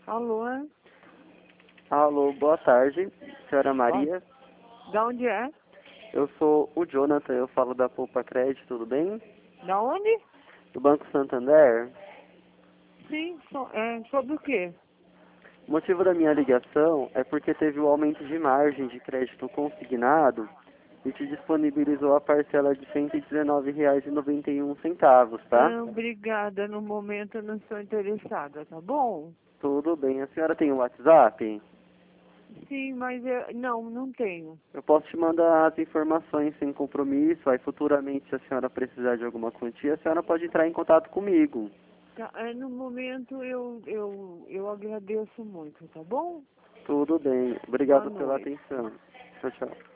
Alô? Alô, boa tarde, senhora Maria. Da onde é? Eu sou o Jonathan, eu falo da Poupa Crédito, tudo bem? Da onde? Do Banco Santander. Sim, sobre o quê? O motivo da minha ligação é porque teve o aumento de margem de crédito consignado e te disponibilizou a parcela de R$ 119,91, tá? Não, obrigada. No momento eu não estou interessada, tá bom? Tudo bem. A senhora tem o WhatsApp? Sim, mas não tenho. Eu posso te mandar as informações sem compromisso, aí futuramente, se a senhora precisar de alguma quantia, a senhora pode entrar em contato comigo. Tá, no momento eu agradeço muito, tá bom? Tudo bem. Boa Obrigado pela noite. atenção. Tchau, tchau.